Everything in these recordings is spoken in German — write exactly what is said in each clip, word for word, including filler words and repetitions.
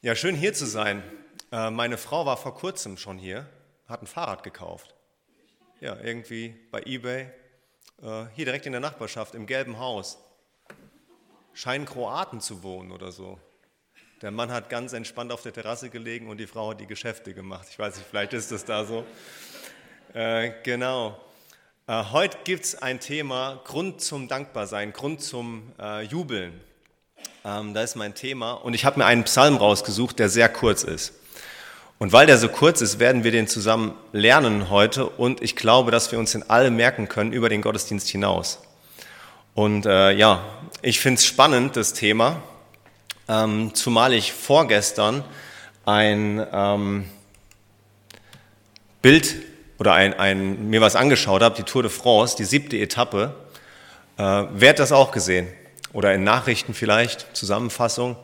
Ja, schön hier zu sein. Äh, meine Frau war vor kurzem schon hier, hat ein Fahrrad gekauft. Ja, irgendwie bei eBay, äh, hier direkt in der Nachbarschaft, im gelben Haus. Scheinen Kroaten zu wohnen oder so. Der Mann hat ganz entspannt auf der Terrasse gelegen und die Frau hat die Geschäfte gemacht. Ich weiß nicht, vielleicht ist das da so. Äh, genau. Äh, heute gibt es ein Thema, Grund zum Dankbarsein, Grund zum äh, Jubeln. Ähm, da ist mein Thema und ich habe mir einen Psalm rausgesucht, der sehr kurz ist. Und weil der so kurz ist, werden wir den zusammen lernen heute und ich glaube, dass wir uns den alle merken können über den Gottesdienst hinaus. Und äh, ja, ich finde es spannend, das Thema, ähm, zumal ich vorgestern ein ähm, Bild oder ein, ein, mir was angeschaut habe, die Tour de France, die siebte Etappe. Äh, wer hat das auch gesehen? Oder in Nachrichten vielleicht, Zusammenfassung.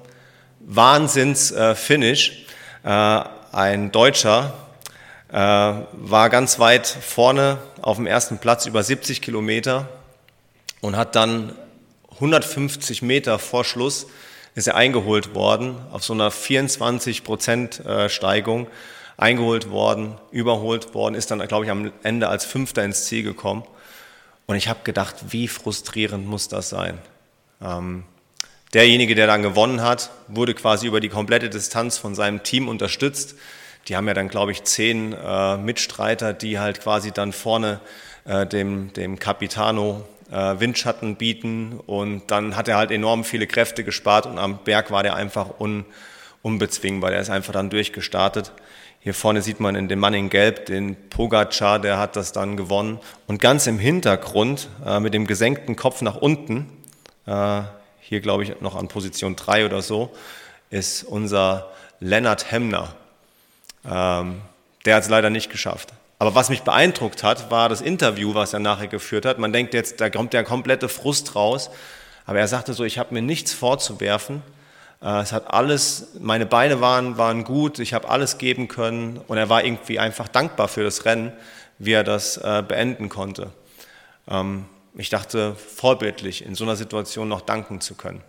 Wahnsinns-Finish. Äh, ein Deutscher äh, war ganz weit vorne auf dem ersten Platz, über siebzig Kilometer und hat dann hundertfünfzig Meter vor Schluss ist er eingeholt worden, auf so einer vierundzwanzig Prozent Steigung eingeholt worden, überholt worden, ist dann, glaube ich, am Ende als Fünfter ins Ziel gekommen. Und ich habe gedacht, wie frustrierend muss das sein? Ähm, derjenige, der dann gewonnen hat, wurde quasi über die komplette Distanz von seinem Team unterstützt. Die haben ja dann, glaube ich, zehn äh, Mitstreiter, die halt quasi dann vorne äh, dem, dem Capitano äh, Windschatten bieten. Und dann hat er halt enorm viele Kräfte gespart und am Berg war der einfach un, unbezwingbar. Der ist einfach dann durchgestartet. Hier vorne sieht man in dem Mann in Gelb den Pogacar, der hat das dann gewonnen. Und ganz im Hintergrund äh, mit dem gesenkten Kopf nach unten, äh, hier glaube ich noch an Position drei oder so, ist unser Lennart Hemner. Ähm, der hat es leider nicht geschafft. Aber was mich beeindruckt hat, war das Interview, was er nachher geführt hat. Man denkt jetzt, da kommt der komplette Frust raus. Aber er sagte so, ich habe mir nichts vorzuwerfen. Es hat alles, meine Beine waren, waren gut, ich habe alles geben können und er war irgendwie einfach dankbar für das Rennen, wie er das äh, beenden konnte. Ähm, ich dachte, vorbildlich, in so einer Situation noch danken zu können.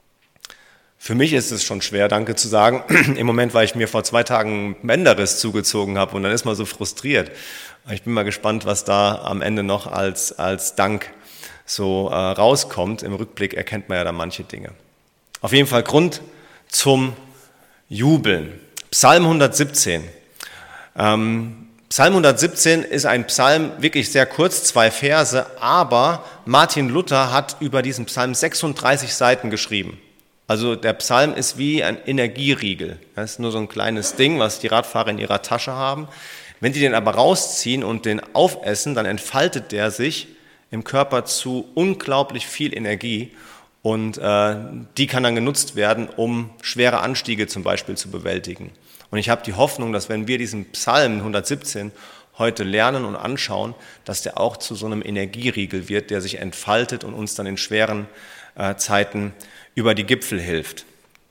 Für mich ist es schon schwer, Danke zu sagen, im Moment, weil ich mir vor zwei Tagen einen Bänderriss zugezogen habe und dann ist man so frustriert. Ich bin mal gespannt, was da am Ende noch als, als Dank so äh, rauskommt. Im Rückblick erkennt man ja da manche Dinge. Auf jeden Fall Grund zum Jubeln. Psalm hundertsiebzehn. Ähm, Psalm hundertsiebzehn ist ein Psalm, wirklich sehr kurz, zwei Verse, aber Martin Luther hat über diesen Psalm sechsunddreißig Seiten geschrieben. Also der Psalm ist wie ein Energieriegel. Das ist nur so ein kleines Ding, was die Radfahrer in ihrer Tasche haben. Wenn die den aber rausziehen und den aufessen, dann entfaltet der sich im Körper zu unglaublich viel Energie. Und äh, die kann dann genutzt werden, um schwere Anstiege zum Beispiel zu bewältigen. Und ich habe die Hoffnung, dass wenn wir diesen Psalm hundertsiebzehn heute lernen und anschauen, dass der auch zu so einem Energieriegel wird, der sich entfaltet und uns dann in schweren äh, Zeiten über die Gipfel hilft.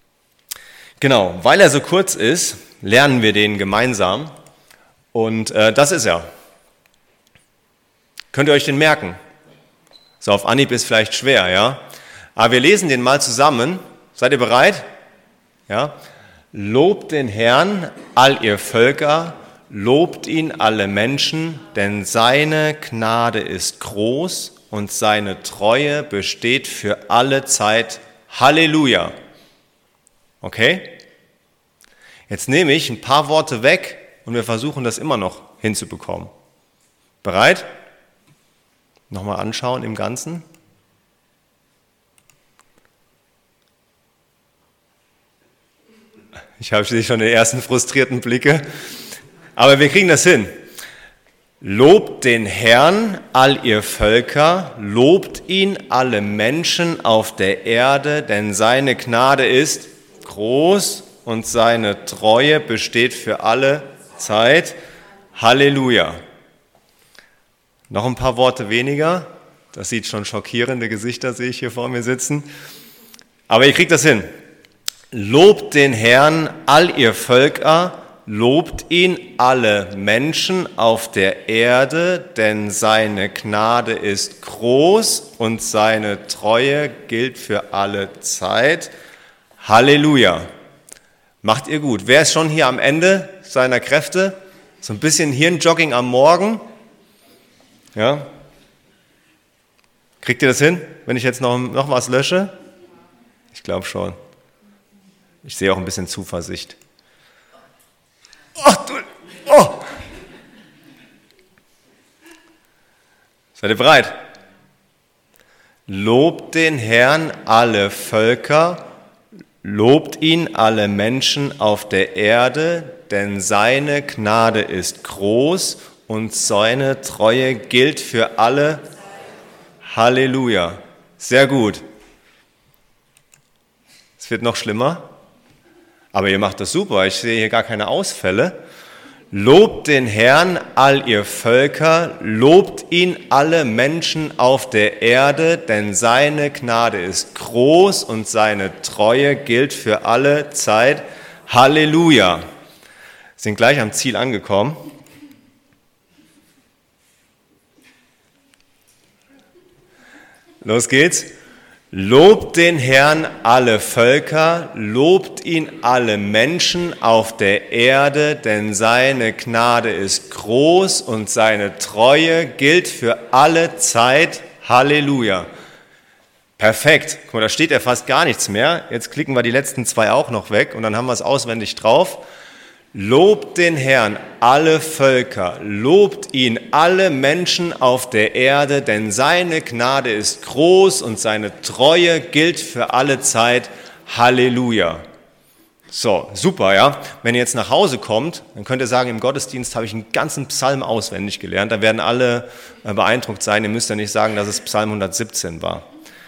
Genau, weil er so kurz ist, lernen wir den gemeinsam. Und äh, das ist er. Könnt ihr euch den merken? So auf Anhieb ist vielleicht schwer, ja? Aber wir lesen den mal zusammen. Seid ihr bereit? Ja. Lobt den Herrn, all ihr Völker, lobt ihn alle Menschen, denn seine Gnade ist groß und seine Treue besteht für alle Zeit. Halleluja. Okay? Jetzt nehme ich ein paar Worte weg und wir versuchen das immer noch hinzubekommen. Bereit? Nochmal anschauen im Ganzen. Ich habe schon die ersten frustrierten Blicke, aber wir kriegen das hin. Lobt den Herrn, all ihr Völker, lobt ihn, alle Menschen auf der Erde, denn seine Gnade ist groß und seine Treue besteht für alle Zeit. Halleluja. Noch ein paar Worte weniger. Das sieht schon schockierende Gesichter, sehe ich hier vor mir sitzen. Aber ihr kriegt das hin. Lobt den Herrn, all ihr Völker, lobt ihn, alle Menschen auf der Erde, denn seine Gnade ist groß und seine Treue gilt für alle Zeit. Halleluja. Macht ihr gut. Wer ist schon hier am Ende seiner Kräfte? So ein bisschen Hirnjogging am Morgen. Ja? Kriegt ihr das hin, wenn ich jetzt noch, noch was lösche? Ich glaube schon. Ich sehe auch ein bisschen Zuversicht. Oh, du, oh. Seid ihr bereit? Lobt den Herrn alle Völker, lobt ihn alle Menschen auf der Erde, denn seine Gnade ist groß und seine Treue gilt für alle. Halleluja. Sehr gut. Es wird noch schlimmer, aber ihr macht das super. Ich sehe hier gar keine Ausfälle. Lobt den Herrn, all ihr Völker, lobt ihn alle Menschen auf der Erde, denn seine Gnade ist groß und seine Treue gilt für alle Zeit. Halleluja. Sind gleich am Ziel angekommen. Los geht's. Lobt den Herrn alle Völker, lobt ihn alle Menschen auf der Erde, denn seine Gnade ist groß und seine Treue gilt für alle Zeit. Halleluja. Perfekt. Guck mal, da steht ja fast gar nichts mehr. Jetzt klicken wir die letzten zwei auch noch weg und dann haben wir es auswendig drauf. Lobt den Herrn alle Völker, lobt ihn alle Menschen auf der Erde, denn seine Gnade ist groß und seine Treue gilt für alle Zeit. Halleluja. So, super, ja. Wenn ihr jetzt nach Hause kommt, dann könnt ihr sagen, im Gottesdienst habe ich einen ganzen Psalm auswendig gelernt. Da werden alle beeindruckt sein. Ihr müsst ja nicht sagen, dass es Psalm hundertsiebzehn war.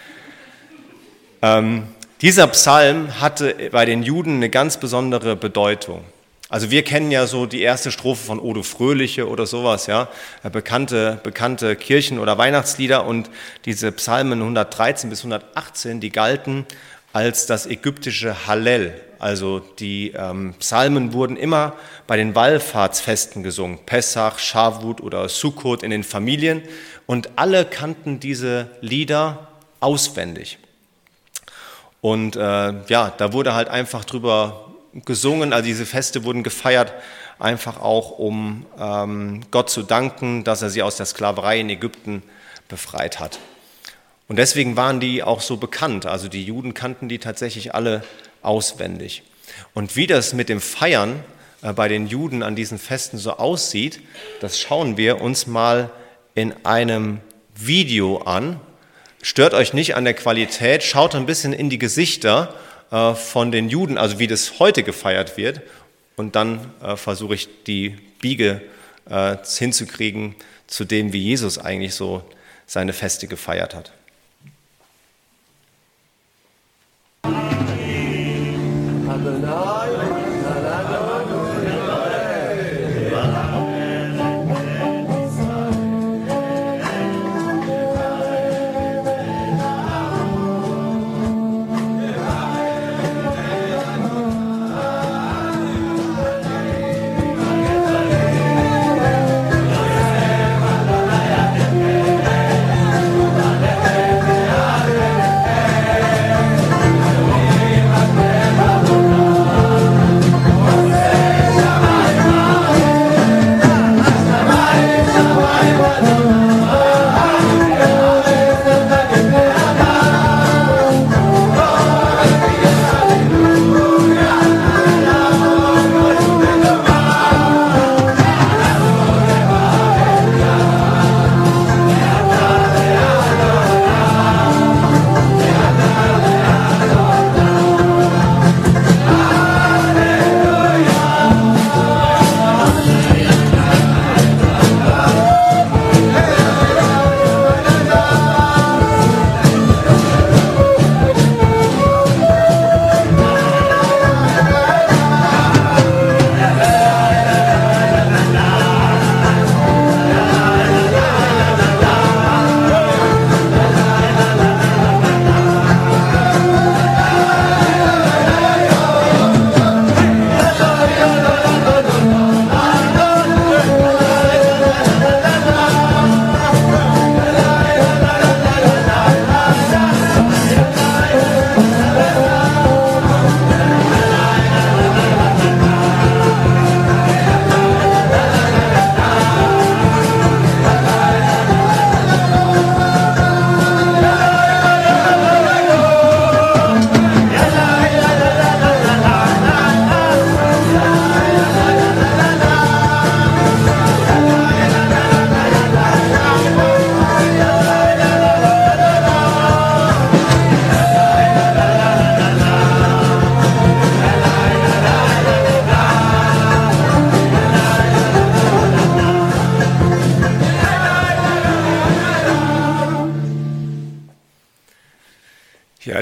Ähm, dieser Psalm hatte bei den Juden eine ganz besondere Bedeutung. Also wir kennen ja so die erste Strophe von Odo Fröhliche oder sowas, ja, bekannte, bekannte Kirchen- oder Weihnachtslieder, und diese Psalmen hundertdreizehn bis hundertachtzehn, die galten als das ägyptische Hallel. Also die ähm, Psalmen wurden immer bei den Wallfahrtsfesten gesungen, Pessach, Schavut oder Sukkot in den Familien, und alle kannten diese Lieder auswendig. Und äh, ja, da wurde halt einfach drüber gesungen, also diese Feste wurden gefeiert, einfach auch um ähm, Gott zu danken, dass er sie aus der Sklaverei in Ägypten befreit hat. Und deswegen waren die auch so bekannt, also die Juden kannten die tatsächlich alle auswendig. Und wie das mit dem Feiern äh, bei den Juden an diesen Festen so aussieht, das schauen wir uns mal in einem Video an. Stört euch nicht an der Qualität, schaut ein bisschen in die Gesichter von den Juden, also wie das heute gefeiert wird, und dann äh, versuche ich die Biege äh, hinzukriegen zu dem, wie Jesus eigentlich so seine Feste gefeiert hat.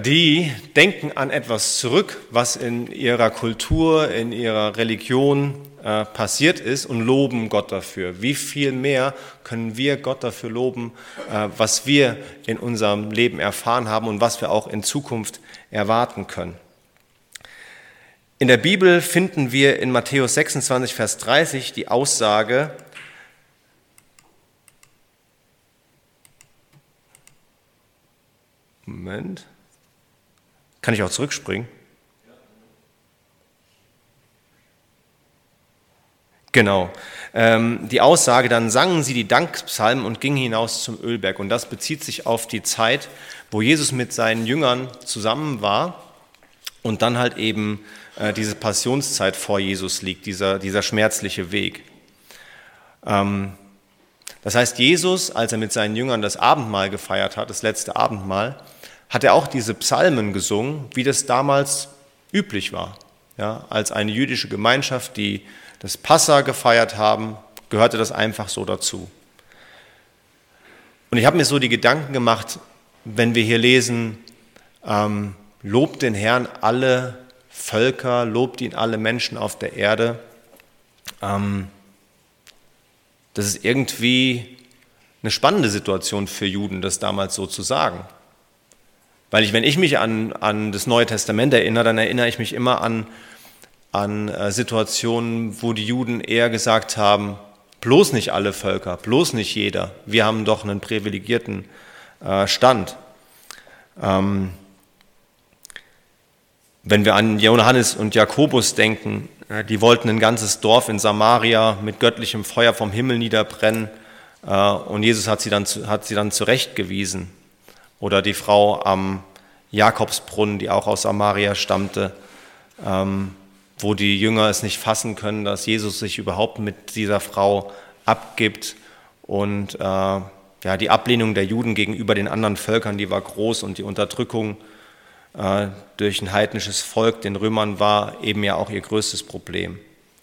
Ja, die denken an etwas zurück, was in ihrer Kultur, in ihrer Religion äh, passiert ist und loben Gott dafür. Wie viel mehr können wir Gott dafür loben, äh, was wir in unserem Leben erfahren haben und was wir auch in Zukunft erwarten können. In der Bibel finden wir in Matthäus sechsundzwanzig, Vers dreißig die Aussage, Moment, kann ich auch zurückspringen? Genau, ähm, die Aussage, dann sangen sie die Dankpsalmen und gingen hinaus zum Ölberg. Und das bezieht sich auf die Zeit, wo Jesus mit seinen Jüngern zusammen war und dann halt eben äh, diese Passionszeit vor Jesus liegt, dieser, dieser schmerzliche Weg. Ähm, das heißt, Jesus, als er mit seinen Jüngern das Abendmahl gefeiert hat, das letzte Abendmahl, hat er auch diese Psalmen gesungen, wie das damals üblich war. Ja, als eine jüdische Gemeinschaft, die das Passa gefeiert haben, gehörte das einfach so dazu. Und ich habe mir so die Gedanken gemacht, wenn wir hier lesen, ähm, lobt den Herrn alle Völker, lobt ihn alle Menschen auf der Erde. Ähm, das ist irgendwie eine spannende Situation für Juden, das damals so zu sagen. Weil ich, wenn ich mich an, an das Neue Testament erinnere, dann erinnere ich mich immer an, an äh, Situationen, wo die Juden eher gesagt haben, bloß nicht alle Völker, bloß nicht jeder. Wir haben doch einen privilegierten äh, Stand. Ähm, wenn wir an Johannes und Jakobus denken, äh, die wollten ein ganzes Dorf in Samaria mit göttlichem Feuer vom Himmel niederbrennen äh, und Jesus hat sie dann, hat sie dann zurechtgewiesen. Oder die Frau am Jakobsbrunnen, die auch aus Samaria stammte, ähm, wo die Jünger es nicht fassen können, dass Jesus sich überhaupt mit dieser Frau abgibt. Und äh, ja, die Ablehnung der Juden gegenüber den anderen Völkern, die war groß und die Unterdrückung äh, durch ein heidnisches Volk, den Römern, war eben ja auch ihr größtes Problem.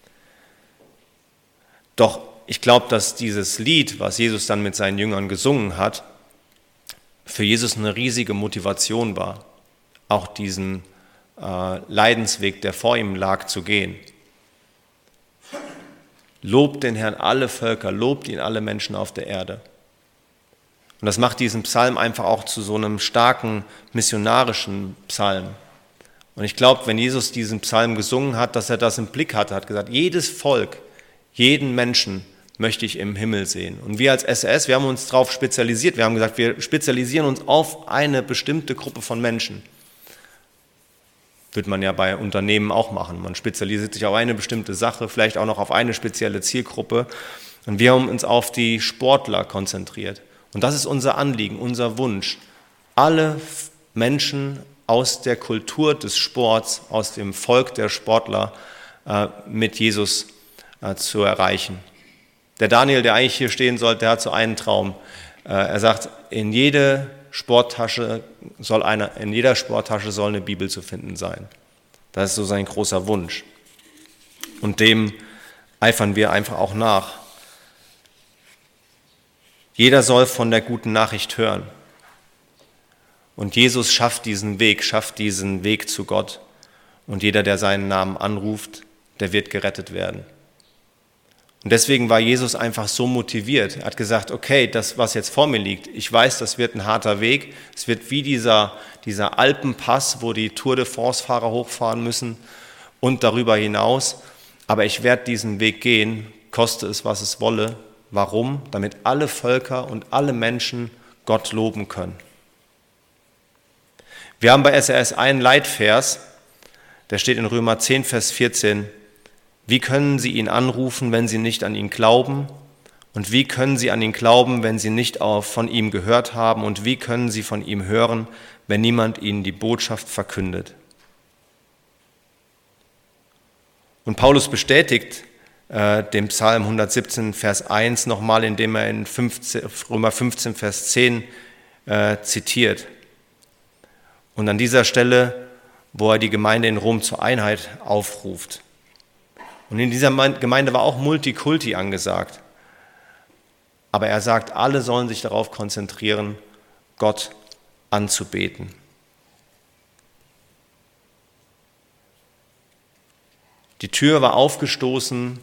Doch ich glaube, dass dieses Lied, was Jesus dann mit seinen Jüngern gesungen hat, für Jesus eine riesige Motivation war, auch diesen äh, Leidensweg, der vor ihm lag, zu gehen. Lobt den Herrn alle Völker, lobt ihn alle Menschen auf der Erde. Und das macht diesen Psalm einfach auch zu so einem starken missionarischen Psalm. Und ich glaube, wenn Jesus diesen Psalm gesungen hat, dass er das im Blick hatte, hat gesagt, jedes Volk, jeden Menschen möchte ich im Himmel sehen. Und wir als S R S, wir haben uns darauf spezialisiert. Wir haben gesagt, wir spezialisieren uns auf eine bestimmte Gruppe von Menschen. Würde man ja bei Unternehmen auch machen. Man spezialisiert sich auf eine bestimmte Sache, vielleicht auch noch auf eine spezielle Zielgruppe. Und wir haben uns auf die Sportler konzentriert. Und das ist unser Anliegen, unser Wunsch. Alle Menschen aus der Kultur des Sports, aus dem Volk der Sportler äh, mit Jesus äh, zu erreichen. Der Daniel, der eigentlich hier stehen sollte, der hat so einen Traum. Er sagt, in jede Sporttasche soll eine, in jeder Sporttasche soll eine Bibel zu finden sein. Das ist so sein großer Wunsch. Und dem eifern wir einfach auch nach. Jeder soll von der guten Nachricht hören. Und Jesus schafft diesen Weg, schafft diesen Weg zu Gott. Und jeder, der seinen Namen anruft, der wird gerettet werden. Und deswegen war Jesus einfach so motiviert. Er hat gesagt, okay, das, was jetzt vor mir liegt, ich weiß, das wird ein harter Weg. Es wird wie dieser, dieser Alpenpass, wo die Tour de France-Fahrer hochfahren müssen und darüber hinaus. Aber ich werde diesen Weg gehen, koste es, was es wolle. Warum? Damit alle Völker und alle Menschen Gott loben können. Wir haben bei S R S einen Leitvers, der steht in Römer zehn, Vers vierzehn. Wie können sie ihn anrufen, wenn sie nicht an ihn glauben? Und wie können sie an ihn glauben, wenn sie nicht auch von ihm gehört haben? Und wie können sie von ihm hören, wenn niemand ihnen die Botschaft verkündet? Und Paulus bestätigt äh, den Psalm hundertsiebzehn, Vers eins nochmal, indem er in fünfzehn, Römer fünfzehn, Vers zehn äh, zitiert. Und an dieser Stelle, wo er die Gemeinde in Rom zur Einheit aufruft. Und in dieser Gemeinde war auch Multikulti angesagt. Aber er sagt, alle sollen sich darauf konzentrieren, Gott anzubeten. Die Tür war aufgestoßen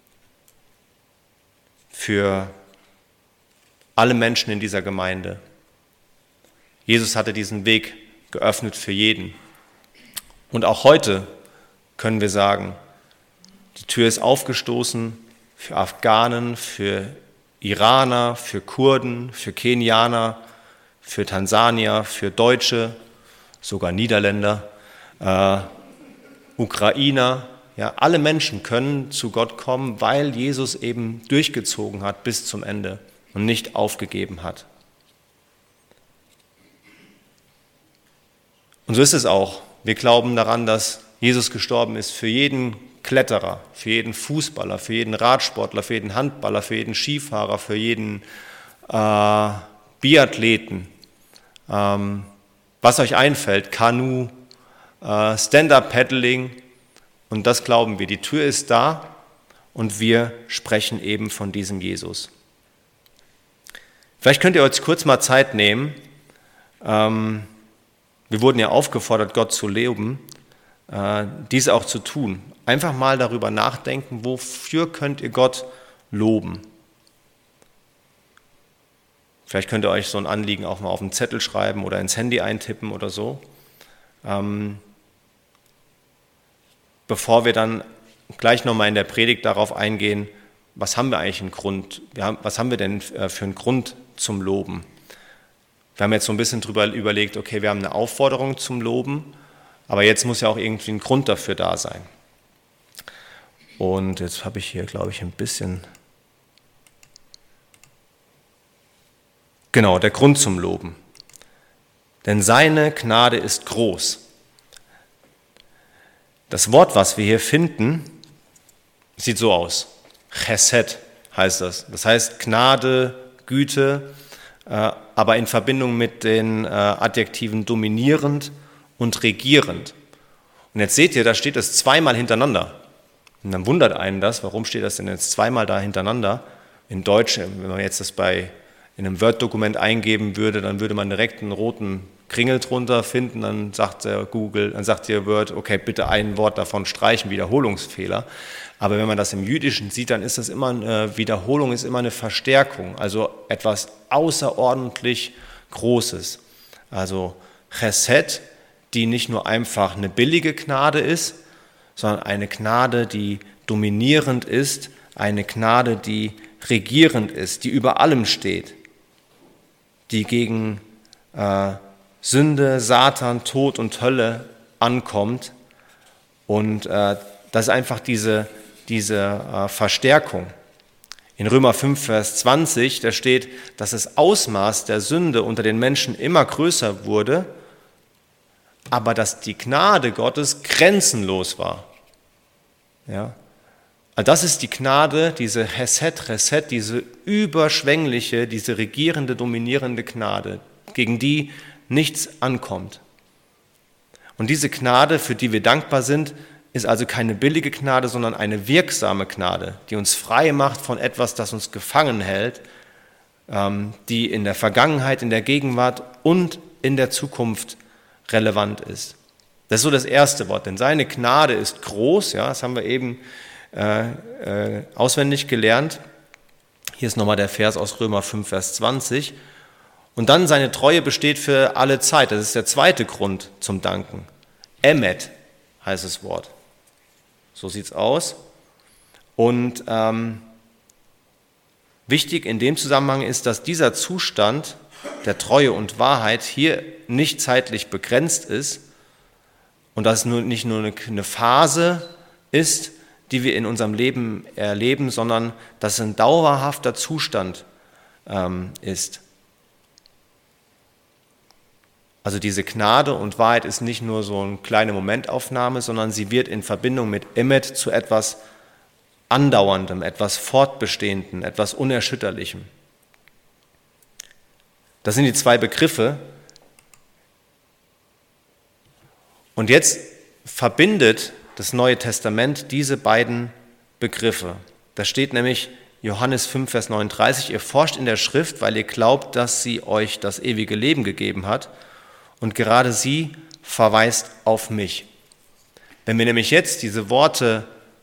für alle Menschen in dieser Gemeinde. Jesus hatte diesen Weg geöffnet für jeden. Und auch heute können wir sagen, die Tür ist aufgestoßen für Afghanen, für Iraner, für Kurden, für Kenianer, für Tansanier, für Deutsche, sogar Niederländer, äh, Ukrainer. Ja, alle Menschen können zu Gott kommen, weil Jesus eben durchgezogen hat bis zum Ende und nicht aufgegeben hat. Und so ist es auch. Wir glauben daran, dass Jesus gestorben ist für jeden Kletterer, für jeden Fußballer, für jeden Radsportler, für jeden Handballer, für jeden Skifahrer, für jeden äh, Biathleten. Ähm, was euch einfällt, Kanu, äh, Stand-Up-Paddling, und das glauben wir. Die Tür ist da und wir sprechen eben von diesem Jesus. Vielleicht könnt ihr euch kurz mal Zeit nehmen. Ähm, wir wurden ja aufgefordert, Gott zu loben, äh, dies auch zu tun. Einfach mal darüber nachdenken, wofür könnt ihr Gott loben. Vielleicht könnt ihr euch so ein Anliegen auch mal auf einen Zettel schreiben oder ins Handy eintippen oder so. Ähm, bevor wir dann gleich nochmal in der Predigt darauf eingehen, was haben wir eigentlich einen Grund, wir haben, was haben wir denn für einen Grund zum Loben? Wir haben jetzt so ein bisschen drüber überlegt, okay, wir haben eine Aufforderung zum Loben, aber jetzt muss ja auch irgendwie ein Grund dafür da sein. Und jetzt habe ich hier, glaube ich, ein bisschen... Genau, der Grund zum Loben. Denn seine Gnade ist groß. Das Wort, was wir hier finden, sieht so aus. Chesed heißt das. Das heißt Gnade, Güte, äh, aber in Verbindung mit den äh, Adjektiven dominierend und regierend. Und jetzt seht ihr, da steht es zweimal hintereinander. Und dann wundert einen das, warum steht das denn jetzt zweimal da hintereinander? In Deutsch, wenn man jetzt das bei in einem Word-Dokument eingeben würde, dann würde man direkt einen roten Kringel drunter finden, dann sagt der Google, dann sagt der Word, okay, bitte ein Wort davon streichen, Wiederholungsfehler. Aber wenn man das im Jüdischen sieht, dann ist das immer eine Wiederholung, ist immer eine Verstärkung, also etwas außerordentlich Großes. Also Chesed, die nicht nur einfach eine billige Gnade ist, sondern eine Gnade, die dominierend ist, eine Gnade, die regierend ist, die über allem steht, die gegen äh, Sünde, Satan, Tod und Hölle ankommt. Und äh, das ist einfach diese, diese äh, Verstärkung. In Römer fünf, Vers zwanzig, da steht, dass das Ausmaß der Sünde unter den Menschen immer größer wurde, aber dass die Gnade Gottes grenzenlos war. Ja? Also das ist die Gnade, diese Chesed, Chesed, diese überschwängliche, diese regierende, dominierende Gnade, gegen die nichts ankommt. Und diese Gnade, für die wir dankbar sind, ist also keine billige Gnade, sondern eine wirksame Gnade, die uns frei macht von etwas, das uns gefangen hält, die in der Vergangenheit, in der Gegenwart und in der Zukunft relevant ist. Das ist so das erste Wort, denn seine Gnade ist groß, ja, das haben wir eben äh, äh, auswendig gelernt. Hier ist nochmal der Vers aus Römer fünf, Vers zwanzig. Und dann seine Treue besteht für alle Zeit. Das ist der zweite Grund zum Danken. Emet heißt das Wort. So sieht es aus. Und ähm, wichtig in dem Zusammenhang ist, dass dieser Zustand der Treue und Wahrheit hier nicht zeitlich begrenzt ist und dass es nur, nicht nur eine, eine Phase ist, die wir in unserem Leben erleben, sondern dass es ein dauerhafter Zustand ähm, ist. Also diese Gnade und Wahrheit ist nicht nur so eine kleine Momentaufnahme, sondern sie wird in Verbindung mit Emet zu etwas Andauerndem, etwas Fortbestehendem, etwas Unerschütterlichem. Das sind die zwei Begriffe. Und jetzt verbindet das Neue Testament diese beiden Begriffe. Da steht nämlich Johannes fünf, Vers neununddreißig, ihr forscht in der Schrift, weil ihr glaubt, dass sie euch das ewige Leben gegeben hat und gerade sie verweist auf mich. Wenn wir nämlich jetzt diese Worte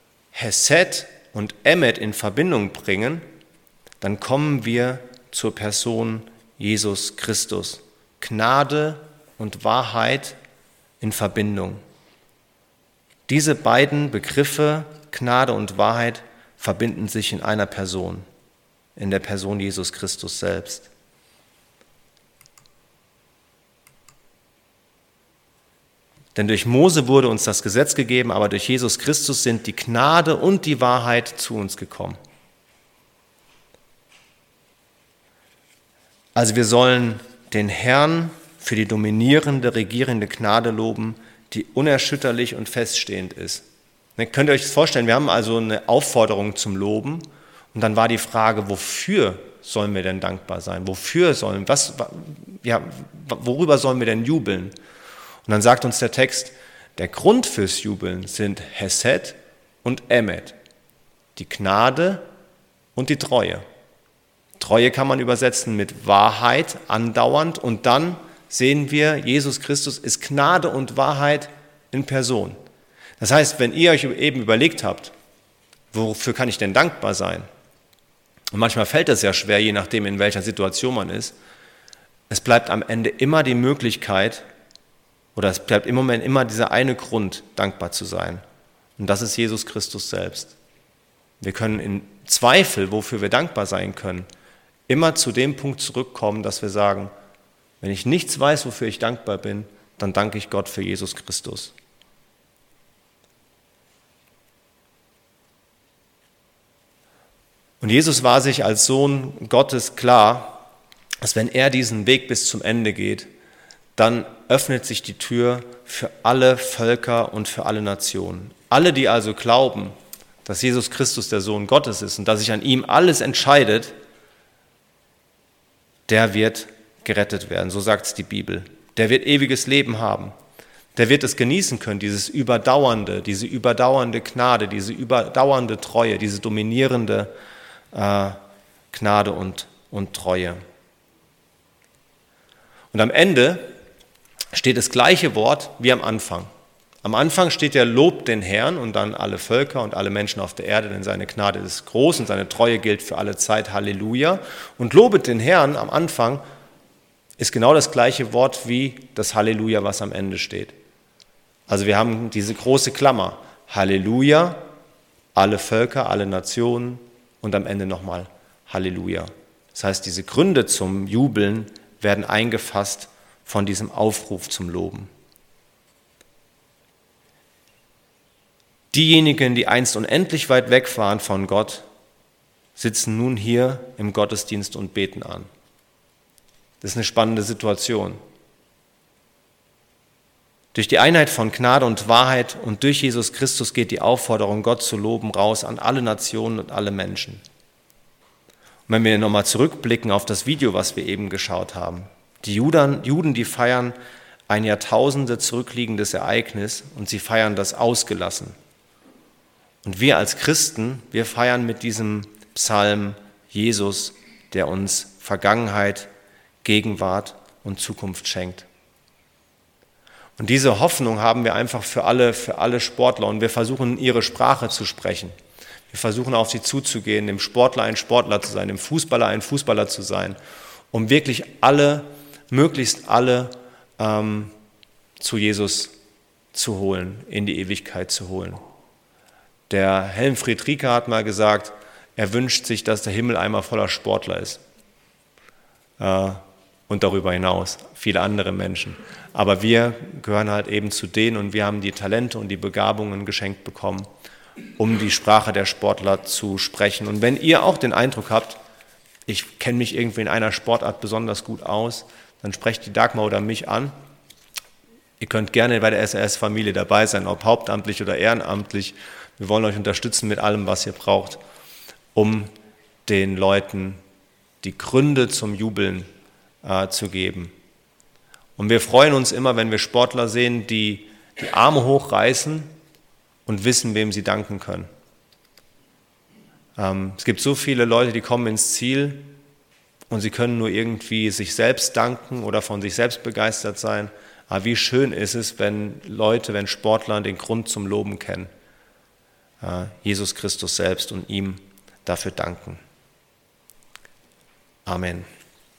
Hesed und Emet in Verbindung bringen, dann kommen wir zur Person Jesus Christus. Gnade und Wahrheit in Verbindung. Diese beiden Begriffe, Gnade und Wahrheit, verbinden sich in einer Person, in der Person Jesus Christus selbst. Denn durch Mose wurde uns das Gesetz gegeben, aber durch Jesus Christus sind die Gnade und die Wahrheit zu uns gekommen. Also wir sollen den Herrn für die dominierende, regierende Gnade loben, die unerschütterlich und feststehend ist. Dann könnt ihr euch das vorstellen, wir haben also eine Aufforderung zum Loben und dann war die Frage, wofür sollen wir denn dankbar sein? Wofür sollen, was, ja, worüber sollen wir denn jubeln? Und dann sagt uns der Text, der Grund fürs Jubeln sind Hesed und Emet, die Gnade und die Treue. Treue kann man übersetzen mit Wahrheit, andauernd, und dann sehen wir, Jesus Christus ist Gnade und Wahrheit in Person. Das heißt, wenn ihr euch eben überlegt habt, wofür kann ich denn dankbar sein? Und manchmal fällt das ja schwer, je nachdem, in welcher Situation man ist. Es bleibt am Ende immer die Möglichkeit, oder es bleibt im Moment immer dieser eine Grund, dankbar zu sein. Und das ist Jesus Christus selbst. Wir können in Zweifel, wofür wir dankbar sein können, immer zu dem Punkt zurückkommen, dass wir sagen, wenn ich nichts weiß, wofür ich dankbar bin, dann danke ich Gott für Jesus Christus. Und Jesus war sich als Sohn Gottes klar, dass wenn er diesen Weg bis zum Ende geht, dann öffnet sich die Tür für alle Völker und für alle Nationen. Alle, die also glauben, dass Jesus Christus der Sohn Gottes ist und dass sich an ihm alles entscheidet, der wird gerettet werden, so sagt es die Bibel. Der wird ewiges Leben haben. Der wird es genießen können, dieses überdauernde, diese überdauernde Gnade, diese überdauernde Treue, diese dominierende äh, Gnade und, und Treue. Und am Ende steht das gleiche Wort wie am Anfang. Am Anfang steht ja, lobt den Herrn und dann alle Völker und alle Menschen auf der Erde, denn seine Gnade ist groß und seine Treue gilt für alle Zeit. Halleluja. Und lobet den Herrn am Anfang ist genau das gleiche Wort wie das Halleluja, was am Ende steht. Also wir haben diese große Klammer. Halleluja, alle Völker, alle Nationen und am Ende nochmal Halleluja. Das heißt, diese Gründe zum Jubeln werden eingefasst von diesem Aufruf zum Loben. Diejenigen, die einst unendlich weit weg waren von Gott, sitzen nun hier im Gottesdienst und beten an. Das ist eine spannende Situation. Durch die Einheit von Gnade und Wahrheit und durch Jesus Christus geht die Aufforderung, Gott zu loben, raus an alle Nationen und alle Menschen. Und wenn wir nochmal zurückblicken auf das Video, was wir eben geschaut haben, die Juden, Juden, die feiern ein Jahrtausende zurückliegendes Ereignis und sie feiern das ausgelassen. Und wir als Christen, wir feiern mit diesem Psalm Jesus, der uns Vergangenheit, Gegenwart und Zukunft schenkt. Und diese Hoffnung haben wir einfach für alle, für alle Sportler und wir versuchen, ihre Sprache zu sprechen. Wir versuchen, auf sie zuzugehen, dem Sportler ein Sportler zu sein, dem Fußballer ein Fußballer zu sein, um wirklich alle, möglichst alle ähm, zu Jesus zu holen, in die Ewigkeit zu holen. Der Helmfried Rieker hat mal gesagt, er wünscht sich, dass der Himmel einmal voller Sportler ist. Äh, und darüber hinaus viele andere Menschen. Aber wir gehören halt eben zu denen und wir haben die Talente und die Begabungen geschenkt bekommen, um die Sprache der Sportler zu sprechen. Und wenn ihr auch den Eindruck habt, ich kenne mich irgendwie in einer Sportart besonders gut aus, dann sprecht die Dagmar oder mich an. Ihr könnt gerne bei der S R S-Familie dabei sein, ob hauptamtlich oder ehrenamtlich. Wir wollen euch unterstützen mit allem, was ihr braucht, um den Leuten die Gründe zum Jubeln äh, zu geben. Und wir freuen uns immer, wenn wir Sportler sehen, die die Arme hochreißen und wissen, wem sie danken können. Ähm, es gibt so viele Leute, die kommen ins Ziel und sie können nur irgendwie sich selbst danken oder von sich selbst begeistert sein. Aber wie schön ist es, wenn Leute, wenn Sportler den Grund zum Loben kennen. Jesus Christus selbst und ihm dafür danken. Amen.